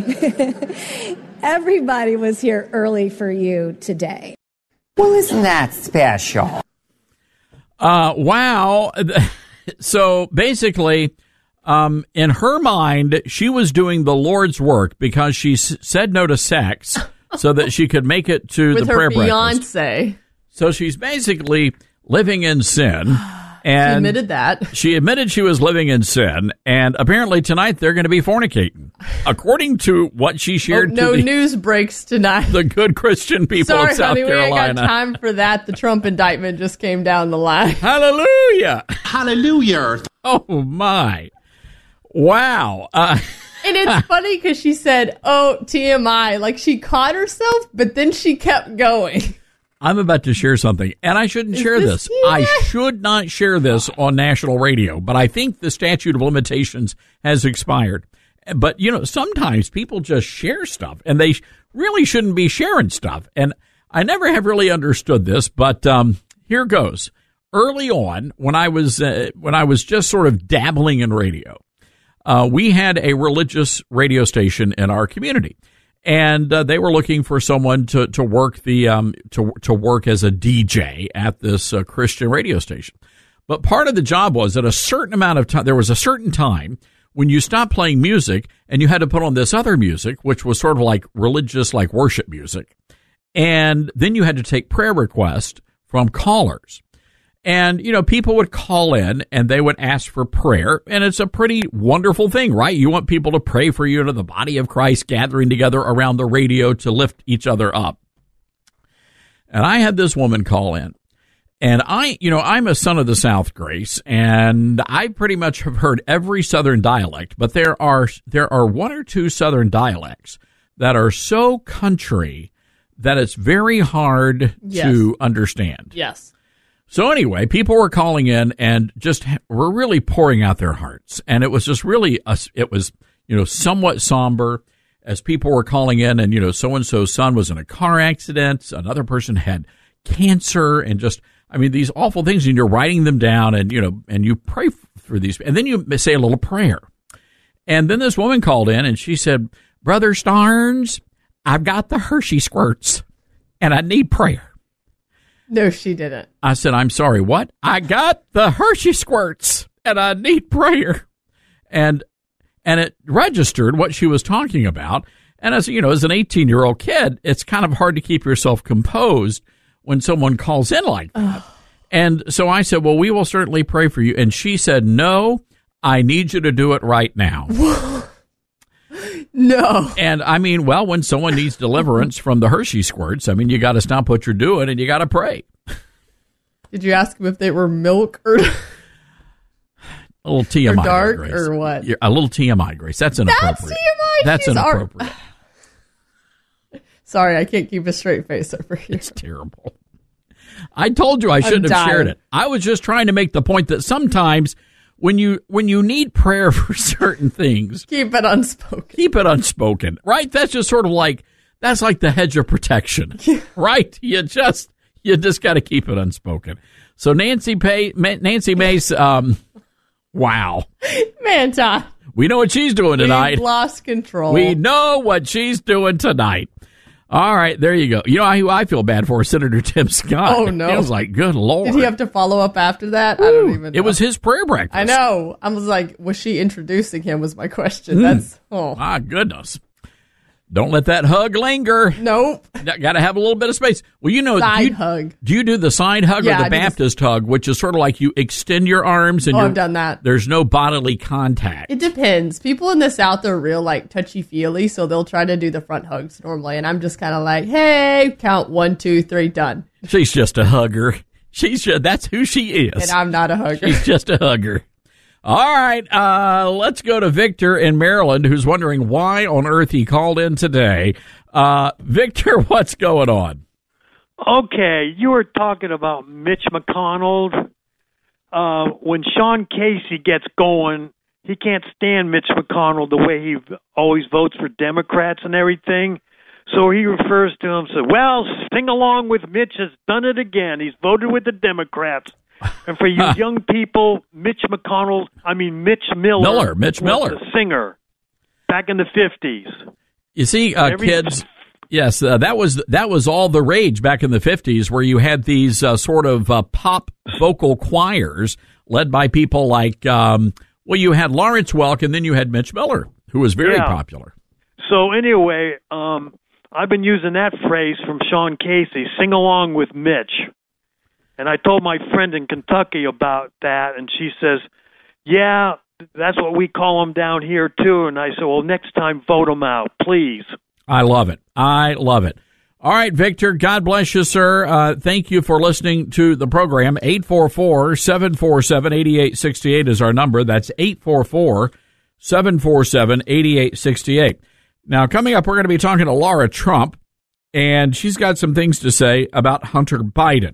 Speaker 12: everybody was here early for you today.
Speaker 13: Well, isn't that special?
Speaker 4: Uh, wow. So basically, um, in her mind, she was doing the Lord's work because she s- said no to sex so that she could make it to
Speaker 5: With
Speaker 4: the
Speaker 5: her
Speaker 4: prayer breakfast.
Speaker 5: fiance.
Speaker 4: So she's basically living in sin. And
Speaker 5: She admitted that.
Speaker 4: She admitted she was living in sin, and apparently tonight they're going to be fornicating, according to what she
Speaker 5: Oh,
Speaker 4: shared
Speaker 5: no
Speaker 4: to the,
Speaker 5: news breaks tonight.
Speaker 4: the good Christian people
Speaker 5: Sorry,
Speaker 4: of South
Speaker 5: honey, we ain't
Speaker 4: Carolina.
Speaker 5: got time for that. The Trump indictment just came down the line.
Speaker 4: Hallelujah!
Speaker 10: Hallelujah!
Speaker 4: Oh my! Wow! Uh,
Speaker 5: And it's funny because she said, "Oh, T M I," like she caught herself, but then she kept going.
Speaker 4: I'm about to share something, and I shouldn't
Speaker 5: Is
Speaker 4: share
Speaker 5: this
Speaker 4: this.
Speaker 5: you?
Speaker 4: I should not share this on national radio, but I think the statute of limitations has expired. But, you know, sometimes people just share stuff, and they really shouldn't be sharing stuff. And I never have really understood this, but um, here goes. Early on, when I was uh, when I was just sort of dabbling in radio, uh, we had a religious radio station in our community. And uh, they were looking for someone to to work the um to to work as a D J at this uh, Christian radio station. But part of the job was at a certain amount of time. There was a certain time when you stopped playing music and you had to put on this other music, which was sort of like religious, like worship music. And then you had to take prayer requests from callers. And, you know, people would call in and they would ask for prayer. And it's a pretty wonderful thing, right? You want people to pray for you, to the body of Christ gathering together around the radio to lift each other up. And I had this woman call in. And I, you know, I'm a son of the South, Grace, and I pretty much have heard every Southern dialect. But there are there are one or two Southern dialects that are so country that it's very hard
Speaker 5: Yes.
Speaker 4: to understand.
Speaker 5: Yes.
Speaker 4: So anyway, people were calling in and just were really pouring out their hearts. And it was just really, a, it was, you know, somewhat somber as people were calling in and, you know, so-and-so's son was in a car accident. Another person had cancer and just, I mean, these awful things. And you're writing them down and, you know, and you pray for these. And then you say a little prayer. And then this woman called in and she said, Brother Starnes, I've got the Hershey squirts and I need prayer.
Speaker 5: No, she didn't.
Speaker 4: I said, I'm sorry, what? I got the Hershey squirts and I need prayer. And and it registered what she was talking about. And as you know, as an eighteen-year-old kid, it's kind of hard to keep yourself composed when someone calls in like that. Oh. And so I said, well, we will certainly pray for you. And she said, no, I need you to do it right now.
Speaker 5: No.
Speaker 4: And I mean, well, when someone needs deliverance from the Hershey squirts, I mean, you got to stop what you're doing and you got to pray.
Speaker 5: Did you ask them if they were milk or
Speaker 4: a little T M I,
Speaker 5: or dark
Speaker 4: Grace.
Speaker 5: or what?
Speaker 4: You're, a little T M I, Grace. That's inappropriate.
Speaker 5: That's T M I.
Speaker 4: That's
Speaker 5: She's
Speaker 4: inappropriate.
Speaker 5: Our... Sorry, I can't keep a straight face over here.
Speaker 4: It's terrible. I told you I shouldn't
Speaker 5: I'm
Speaker 4: have shared
Speaker 5: dying.
Speaker 4: it. I was just trying to make the point that sometimes when you when you need prayer for certain things,
Speaker 5: keep it unspoken.
Speaker 4: Keep it unspoken, right? That's just sort of like that's like the hedge of protection, right? You just you just got to keep it unspoken. So Nancy Pay, Nancy Mace, um, wow,
Speaker 5: man, Todd.
Speaker 4: We know what she's doing tonight.
Speaker 5: We've lost control.
Speaker 4: We know what she's doing tonight. All right, there you go. You know who I feel bad for? Senator Tim Scott.
Speaker 5: Oh, no.
Speaker 4: I was like, good Lord.
Speaker 5: Did he have to follow up after that?
Speaker 4: Ooh,
Speaker 5: I don't even know.
Speaker 4: It was his prayer breakfast.
Speaker 5: I know. I was like, was she introducing him was my question. Mm. That's, oh.
Speaker 4: My goodness. Don't let that hug linger.
Speaker 5: Nope.
Speaker 4: Got to have a little bit of space. Well, you know,
Speaker 5: side
Speaker 4: do you,
Speaker 5: hug.
Speaker 4: Do you do the side hug
Speaker 5: yeah,
Speaker 4: or the Baptist hug, which is sort of like you extend your arms and
Speaker 5: oh,
Speaker 4: you're,
Speaker 5: I've done that.
Speaker 4: There's no bodily contact.
Speaker 5: It depends. People in the South are real like touchy feely, so they'll try to do the front hugs normally, and I'm just kind of like, hey, count one, two, three, done.
Speaker 4: She's just a hugger. She's just, that's who she is.
Speaker 5: And I'm not a hugger.
Speaker 4: She's just a hugger. All right, uh, let's go to Victor in Maryland, who's wondering why on earth he called in today. Uh, Victor, what's going on?
Speaker 14: Okay, you were talking about Mitch McConnell. Uh, when Sean Casey gets going, he can't stand Mitch McConnell the way he always votes for Democrats and everything. So he refers to him and says, well, sing along with Mitch has done it again. He's voted with the Democrats. And for you young people, Mitch McConnell, I mean Mitch Miller.
Speaker 4: Miller, Mitch Miller.
Speaker 14: Was a singer back in the fifties.
Speaker 4: You see, uh, Every, kids, yes, uh, that was that was all the rage back in the fifties, where you had these uh, sort of uh, pop vocal choirs led by people like, um, well, you had Lawrence Welk, and then you had Mitch Miller, who was very
Speaker 14: yeah.
Speaker 4: popular.
Speaker 14: So anyway, um, I've been using that phrase from Sean Casey, sing along with Mitch. And I told my friend in Kentucky about that, and she says, yeah, that's what we call them down here, too. And I said, well, next time, vote them out, please.
Speaker 4: I love it. I love it. All right, Victor, God bless you, sir. Uh, thank you for listening to the program. eight four four, seven four seven, eight eight six eight is our number. That's eight four four, seven four seven, eight eight six eight. Now, coming up, we're going to be talking to Laura Trump, and she's got some things to say about Hunter Biden.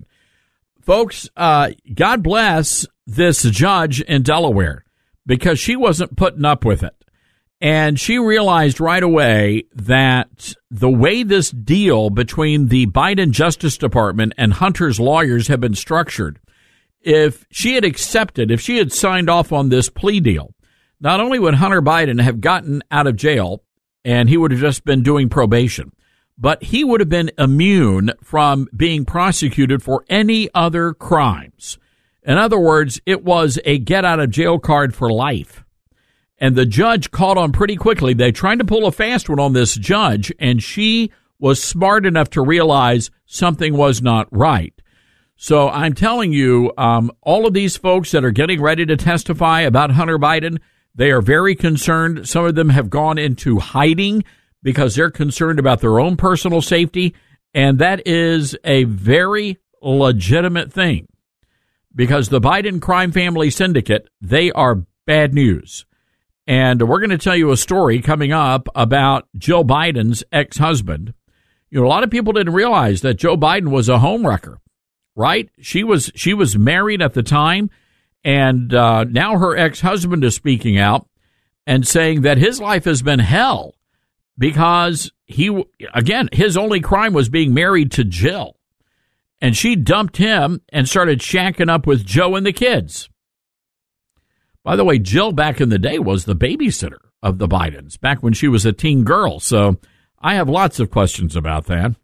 Speaker 4: Folks, uh, God bless this judge in Delaware, because she wasn't putting up with it. And she realized right away that the way this deal between the Biden Justice Department and Hunter's lawyers have been structured, if she had accepted, if she had signed off on this plea deal, not only would Hunter Biden have gotten out of jail and he would have just been doing probation, but he would have been immune from being prosecuted for any other crimes. In other words, it was a get-out-of-jail card for life. And the judge caught on pretty quickly. They tried to pull a fast one on this judge, and she was smart enough to realize something was not right. So I'm telling you, um, all of these folks that are getting ready to testify about Hunter Biden, they are very concerned. Some of them have gone into hiding because they're concerned about their own personal safety, and that is a very legitimate thing, because the Biden crime family syndicate, they are bad news. And we're going to tell you a story coming up about Joe Biden's ex-husband. You know, a lot of people didn't realize that Joe Biden was a homewrecker, right? She was she was married at the time, and uh, now her ex-husband is speaking out and saying that his life has been hell, because he, again, his only crime was being married to Jill. And she dumped him and started shacking up with Joe and the kids. By the way, Jill back in the day was the babysitter of the Bidens, back when she was a teen girl. So I have lots of questions about that.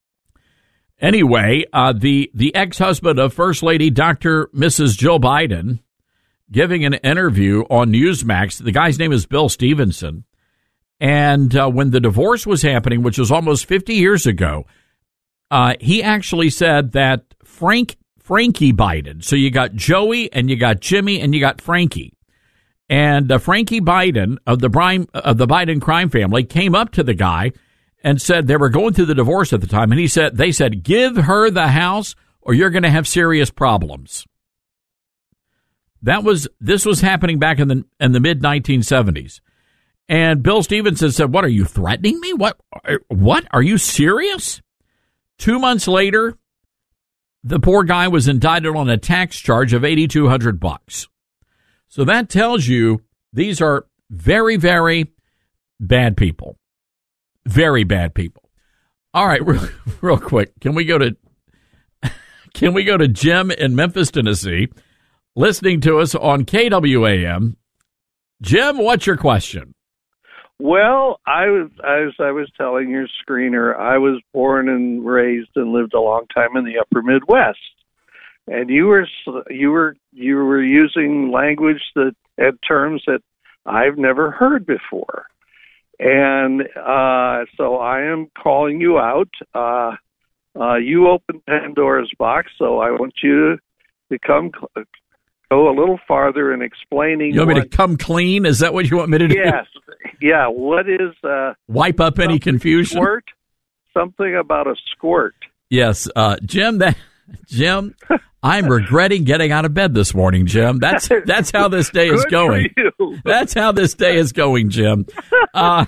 Speaker 4: Anyway, uh, the, the ex-husband of First Lady Doctor Missus Jill Biden giving an interview on Newsmax. The guy's name is Bill Stevenson. And uh, when the divorce was happening, which was almost fifty years ago, uh, he actually said that Frank Frankie Biden, so you got Joey and you got Jimmy and you got Frankie, and uh, Frankie Biden of the Biden, of the Biden crime family came up to the guy and said they were going through the divorce at the time, and he said they said give her the house or you're going to have serious problems. That was this was happening back in the in the mid nineteen seventies. And Bill Stevenson said, what, are you threatening me? What? What? Are you serious? Two months later, the poor guy was indicted on a tax charge of eighty-two hundred bucks. So that tells you these are very, very bad people. Very bad people. All right, real, real quick. Can we go to Can we go to Jim in Memphis, Tennessee, listening to us on K W A M? Jim, what's your question?
Speaker 15: Well, I was, as I was telling your screener, I was born and raised and lived a long time in the Upper Midwest, and you were you were you were using language that and terms that I've never heard before, and uh, so I am calling you out. Uh, uh, you opened Pandora's box, so I want you to come. Cl- Go a little farther in explaining.
Speaker 4: You want
Speaker 15: what,
Speaker 4: me to come clean? Is that what you want me to do?
Speaker 15: Yes. Yeah. What is uh,
Speaker 4: wipe up any confusion?
Speaker 15: Squirt. Something about a squirt.
Speaker 4: Yes, uh, Jim. That Jim, I'm regretting getting out of bed this morning, Jim. That's that's how this day is
Speaker 15: Good
Speaker 4: going.
Speaker 15: for you.
Speaker 4: That's how this day is going, Jim. Uh,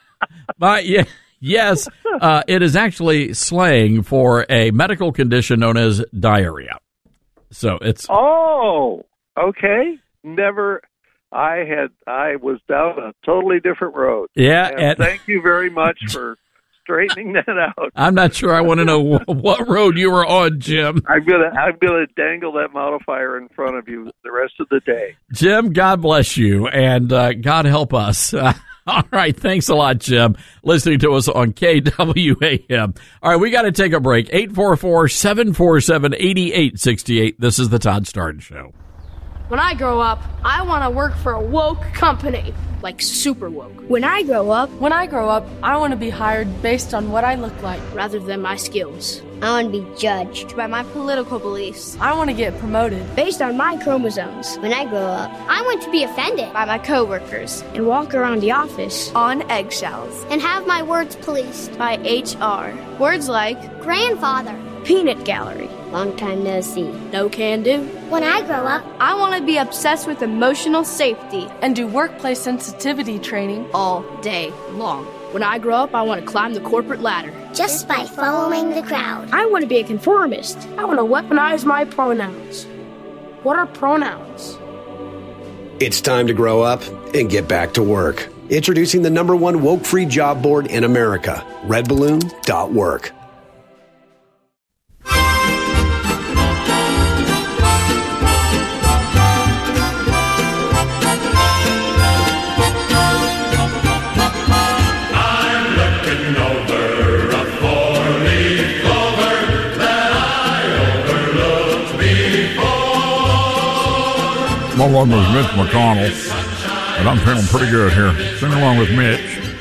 Speaker 4: but yeah, yes, uh, it is actually slang for a medical condition known as diarrhea. So it's
Speaker 15: oh. Okay, never. I had. I was down a totally different road.
Speaker 4: Yeah,
Speaker 15: and
Speaker 4: and
Speaker 15: thank you very much for straightening that out.
Speaker 4: I'm not sure I want to know what road you were on, Jim.
Speaker 15: I'm gonna. I'm gonna dangle that modifier in front of you the rest of the day.
Speaker 4: Jim, God bless you, and uh, God help us. Uh, all right, thanks a lot, Jim. Listening to us on K W A M. All right, we got to take a break. eight four four, seven four seven, eight eight six eight. This is the Todd Starnes Show.
Speaker 16: When I grow up, I want to work for a woke company, like super woke. When I grow up,
Speaker 17: when I grow up, I want to be hired based on what I look like,
Speaker 16: rather than my skills.
Speaker 18: I want to be judged by my political beliefs.
Speaker 17: I want to get promoted
Speaker 16: based on my chromosomes.
Speaker 18: When I grow up,
Speaker 16: I want to be offended by my coworkers and walk around the office
Speaker 17: on eggshells
Speaker 18: and have my words policed
Speaker 16: by H R. Words like
Speaker 18: grandfather,
Speaker 16: peanut gallery,
Speaker 18: long time no see,
Speaker 16: no can do.
Speaker 18: When I grow up,
Speaker 16: I want to be obsessed with emotional safety
Speaker 17: and do workplace sensitivity training
Speaker 16: all day long. When I grow up, I want to climb the corporate ladder
Speaker 18: just by following the crowd.
Speaker 16: I want to be a conformist. I want to weaponize my pronouns. What are pronouns?
Speaker 19: It's time to grow up and get back to work. Introducing the number one woke-free job board in America, red balloon dot work.
Speaker 8: My name is Mitch McConnell, and I'm feeling pretty good here. Sing along with Mitch.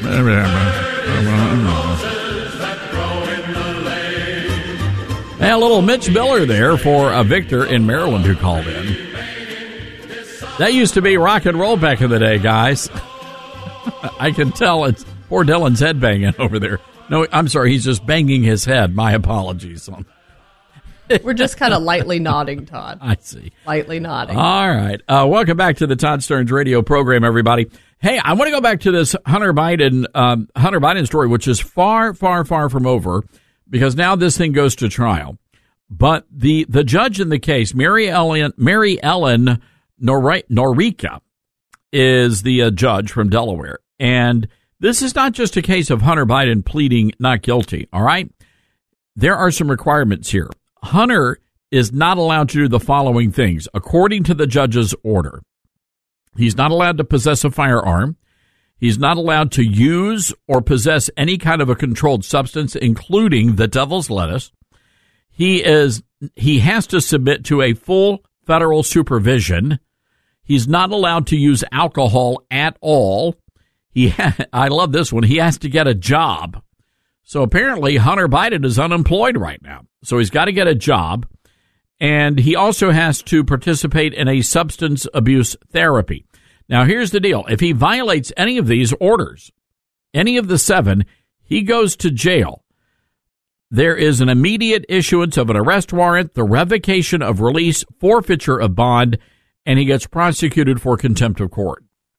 Speaker 4: Hey, a little Mitch Miller there for uh, Victor in Maryland who called in. That used to be rock and roll back in the day, guys. I can tell it's poor Dylan's head banging over there. No, I'm sorry, he's just banging his head. My apologies.
Speaker 5: We're just kind of lightly nodding, Todd.
Speaker 4: I see.
Speaker 5: Lightly nodding.
Speaker 4: All right. Uh, welcome back to the Todd Starnes radio program, everybody. Hey, I want to go back to this Hunter Biden, um, Hunter Biden story, which is far, far, far from over, because now this thing goes to trial. But the, the judge in the case, Mary Ellen, Mary Ellen Nor- Norica, is the uh, judge from Delaware. And this is not just a case of Hunter Biden pleading not guilty, all right? There are some requirements here. Hunter is not allowed to do the following things, according to the judge's order. He's not allowed to possess a firearm. He's not allowed to use or possess any kind of a controlled substance, including the devil's lettuce. He is he has to submit to a full federal supervision. He's not allowed to use alcohol at all. He ha- I love this one. He has to get a job. So apparently Hunter Biden is unemployed right now. So he's got to get a job, and he also has to participate in a substance abuse therapy. Now, here's the deal. If he violates any of these orders, any of the seven, he goes to jail. There is an immediate issuance of an arrest warrant, the revocation of release, forfeiture of bond, and he gets prosecuted for contempt of court.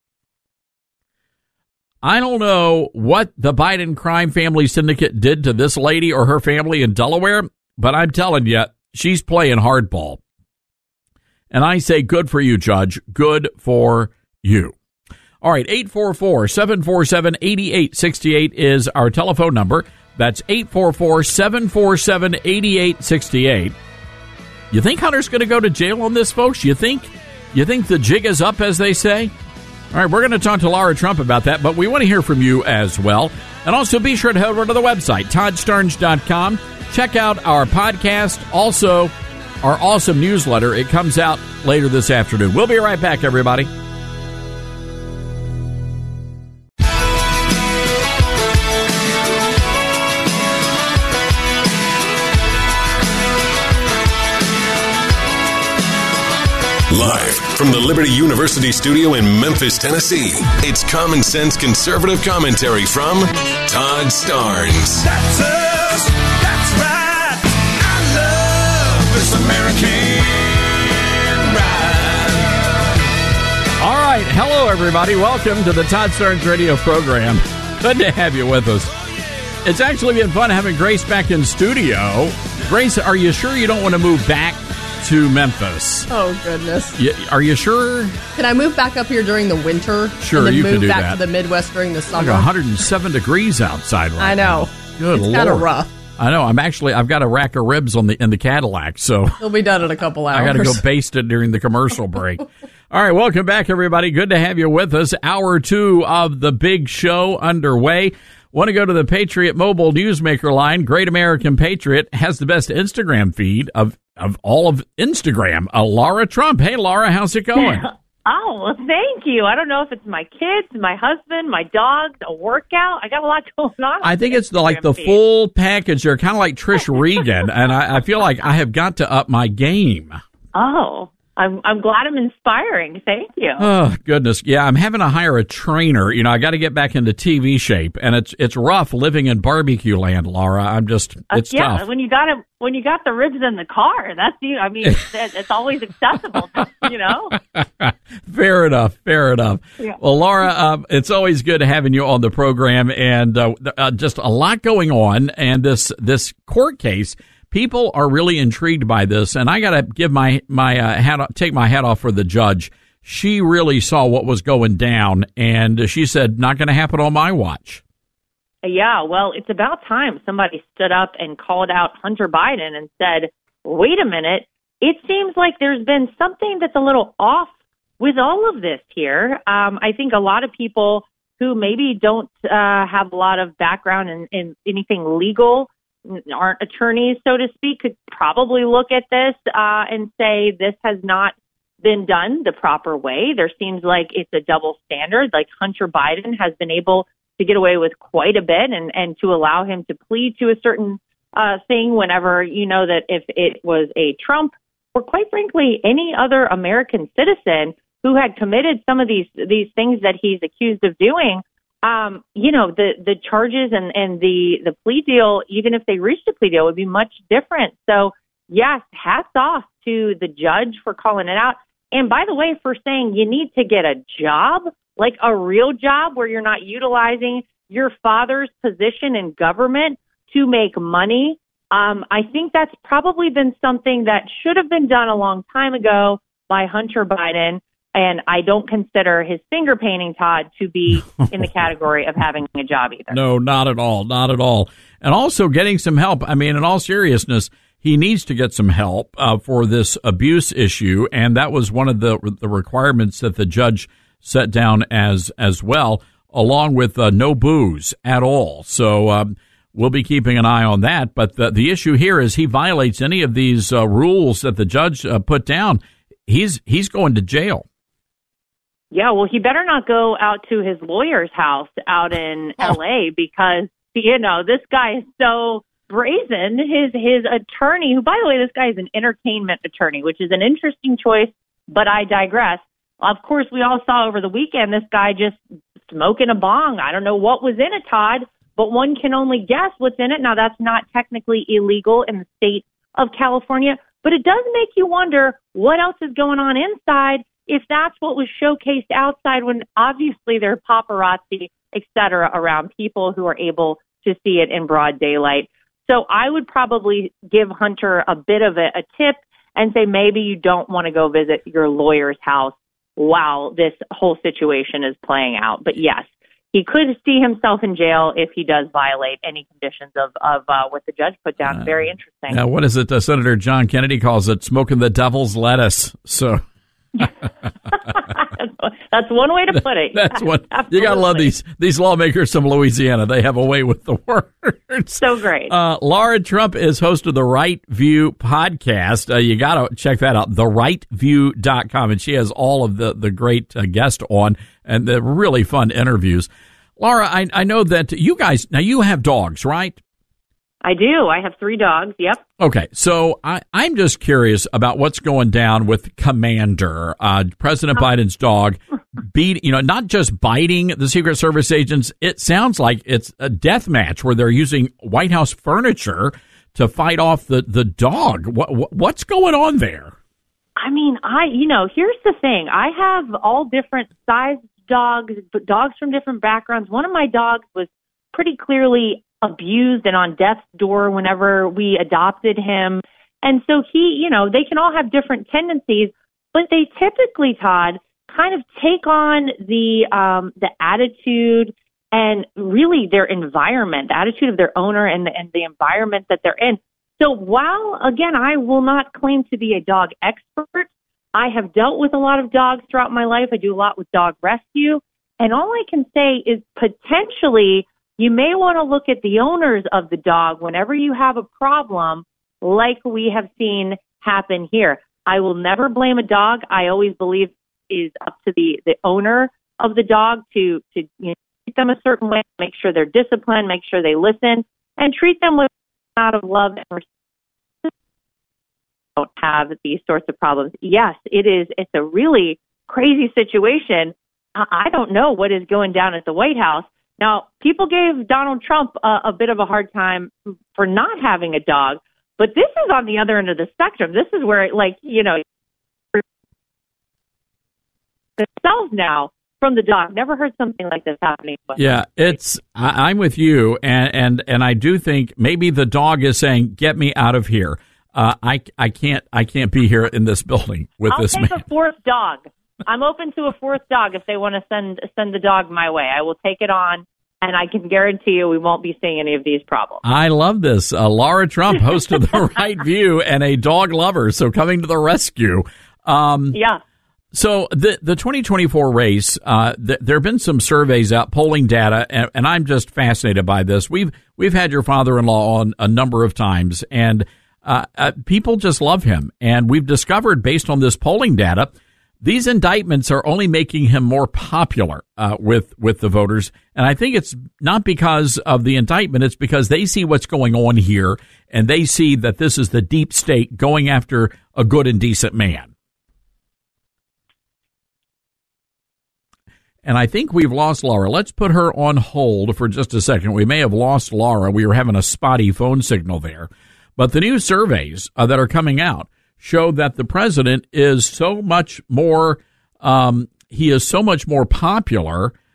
Speaker 4: I don't know what the Biden crime family syndicate did to this lady or her family in Delaware, but I'm telling you, she's playing hardball. And I say, good for you, Judge. Good for you. All right, eight four four, seven four seven, eight eight six eight is our telephone number. That's eight four four, seven four seven, eight eight six eight. You think Hunter's going to go to jail on this, folks? You think you think the jig is up, as they say? All right, we're going to talk to Laura Trump about that, but we want to hear from you as well. And also be sure to head over to the website, todd starnes dot com. Check out our podcast, also our awesome newsletter. It comes out later this afternoon. We'll be right back, everybody.
Speaker 2: Live from the Liberty University studio in Memphis, Tennessee, it's Common Sense Conservative Commentary from Todd Starnes.
Speaker 3: That's us. That's right. I love this American ride.
Speaker 4: All right. Hello, everybody. Welcome to the Todd Starnes radio program. Good to have you with us. It's actually been fun having Grace back in studio. Grace, are you sure you don't want to move back to Memphis?
Speaker 5: Oh, goodness.
Speaker 4: Yeah, are you sure?
Speaker 5: Can I move back up here during the winter?
Speaker 4: Sure,
Speaker 5: and then
Speaker 4: you
Speaker 5: move
Speaker 4: can do
Speaker 5: back
Speaker 4: that.
Speaker 5: to the Midwest during the summer?
Speaker 4: Like one hundred seven degrees outside right
Speaker 5: I know.
Speaker 4: now. Good
Speaker 5: it's
Speaker 4: Lord.
Speaker 5: kind of rough.
Speaker 4: I know. I'm actually, I've got a rack of ribs on the in the Cadillac, so
Speaker 5: It'll be done in a couple hours.
Speaker 4: I got to go baste it during the commercial break. All right, welcome back, everybody. Good to have you with us. Hour two of the big show underway. Want to go to the Patriot Mobile Newsmaker line. Great American Patriot has the best Instagram feed of, of all of Instagram. Uh, Laura Trump. Hey, Laura, how's it going?
Speaker 20: Oh, well, thank you. I don't know if it's my kids, my husband, my dogs, a workout. I got a lot going on.
Speaker 4: I think it's the, like the
Speaker 20: feed.
Speaker 4: full package. They're kind of like Trish Regan, and I, I feel like I have got to up my game.
Speaker 20: Oh, I'm I'm glad I'm inspiring. Thank you.
Speaker 4: Oh, goodness. Yeah, I'm having to hire a trainer. You know, I got to get back into T V shape, and it's it's rough living in barbecue land, Laura. I'm just, it's
Speaker 20: uh, yeah,
Speaker 4: tough.
Speaker 20: when you got it, when you got the ribs in the car, that's you. I mean, it's, it's always accessible, you know.
Speaker 4: Fair enough. Fair enough.
Speaker 20: Yeah.
Speaker 4: Well, Laura, uh, it's always good having you on the program, and uh, uh, just a lot going on, and this this court case. People are really intrigued by this, and I got to give my my uh, hat off, take my hat off for the judge. She really saw what was going down, and she said, "Not going to happen on my watch."
Speaker 20: Yeah, well, it's about time somebody stood up and called out Hunter Biden and said, "Wait a minute, it seems like there's been something that's a little off with all of this here." Um, I think a lot of people who maybe don't uh, have a lot of background in, in anything legal, aren't attorneys, so to speak, could probably look at this uh, and say this has not been done the proper way. There seems like it's a double standard. Like Hunter Biden has been able to get away with quite a bit, and, and to allow him to plead to a certain uh, thing whenever you know that if it was a Trump or quite frankly any other American citizen who had committed some of these these things that he's accused of doing, Um, you know, the, the charges and, and the, the plea deal, even if they reached a plea deal, would be much different. So, yes, hats off to the judge for calling it out. And by the way, for saying you need to get a job, like a real job where you're not utilizing your father's position in government to make money. Um, I think that's probably been something that should have been done a long time ago by Hunter Biden. And I don't consider his finger painting, Todd, to be in the category of having a job either.
Speaker 4: No, not at all. Not at all. And also getting some help. I mean, in all seriousness, he needs to get some help uh, for this abuse issue. And that was one of the the requirements that the judge set down as as well, along with uh, no booze at all. So um, we'll be keeping an eye on that. But the, the issue here is he violates any of these uh, rules that the judge uh, put down. He's he's going to jail.
Speaker 20: Yeah, well, he better not go out to his lawyer's house out in L A because, you know, this guy is so brazen. His his attorney, who, by the way, this guy is an entertainment attorney, which is an interesting choice, but I digress. Of course, we all saw over the weekend this guy just smoking a bong. I don't know what was in it, Todd, but one can only guess what's in it. Now, that's not technically illegal in the state of California, but it does make you wonder what else is going on inside if that's what was showcased outside when obviously there are paparazzi, et cetera, around people who are able to see it in broad daylight. So I would probably give Hunter a bit of a, a tip and say maybe you don't want to go visit your lawyer's house while this whole situation is playing out. But yes, he could see himself in jail if he does violate any conditions of, of uh, what the judge put down. Uh, Very interesting.
Speaker 4: Now, what is it? Uh, Senator John Kennedy calls it smoking the devil's lettuce. So
Speaker 20: that's one way to put it.
Speaker 4: That's what you got to love these these lawmakers from Louisiana. They have a way with the words.
Speaker 20: So great.
Speaker 4: Uh, Laura Trump is host of the Right View podcast. Uh, you got to check that out, the right view dot com, and she has all of the the great uh, guests on and the really fun interviews. Laura, I, I know that you guys now you have dogs, right?
Speaker 20: I do. I have three dogs. Yep.
Speaker 4: Okay, so I, I'm just curious about what's going down with Commander, uh, President Biden's dog, beat, you know, not just biting the Secret Service agents. It sounds like it's a death match where they're using White House furniture to fight off the, the dog. What, what's going on there?
Speaker 20: I mean, I, you know, here's the thing. I have all different sized dogs, dogs from different backgrounds. One of my dogs was pretty clearly abused and on death's door whenever we adopted him. And so he, you know, they can all have different tendencies, but they typically, Todd, kind of take on the um, the attitude and really their environment, the attitude of their owner and the, and the environment that they're in. So while, again, I will not claim to be a dog expert, I have dealt with a lot of dogs throughout my life. I do a lot with dog rescue. And all I can say is potentially you may want to look at the owners of the dog whenever you have a problem like we have seen happen here. I will never blame a dog. I always believe it is up to the, the owner of the dog to, to you know, treat them a certain way, make sure they're disciplined, make sure they listen, and treat them with out of love and respect. Don't have these sorts of problems. Yes, it is. It's a really crazy situation. I don't know what is going down at the White House. Now, people gave Donald Trump a, a bit of a hard time for not having a dog, but this is on the other end of the spectrum. This is where, like, you know, themselves now from the dog. Never heard something like this happening. But.
Speaker 4: Yeah, it's. I, I'm with you, and, and and I do think maybe the dog is saying, "Get me out of here. Uh, I I can't I can't be here in this building with
Speaker 20: I'll
Speaker 4: this man."
Speaker 20: I'll take a fourth dog. I'm open to a fourth dog if they want to send send the dog my way. I will take it on, and I can guarantee you we won't be seeing any of these problems.
Speaker 4: I love this. Uh, Laura Trump, host of The Right View and a dog lover, so coming to the rescue. Um,
Speaker 20: yeah.
Speaker 4: So the the twenty twenty-four race, uh, th- there have been some surveys out, polling data, and, and I'm just fascinated by this. We've we've had your father-in-law on a number of times, and uh, uh, people just love him. And we've discovered, based on this polling data, these indictments are only making him more popular uh, with with the voters. And I think it's not because of the indictment. It's because they see what's going on here, and they see that this is the deep state going after a good and decent man. And I think we've lost Laura. Let's put her on hold for just a second. We may have lost Laura. We were having a spotty phone signal there. But the new surveys uh, that are coming out show that the president is so much more, um, he is so much more popular